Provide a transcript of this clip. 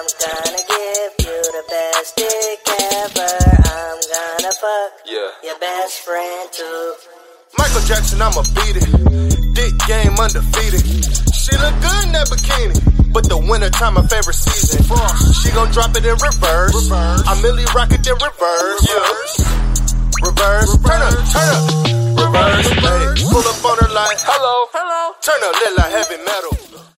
I'm gonna give you the best dick ever. I'm gonna fuck your best friend too. Michael Jackson, I'ma beat it. Dick game undefeated. She look good in that bikini, but the winter time my favorite season. Frost, she gon' drop it in reverse. I Millie rock it in reverse. Reverse, turn up, reverse. Hey, pull up on her like hello. Turn up lit like heavy metal.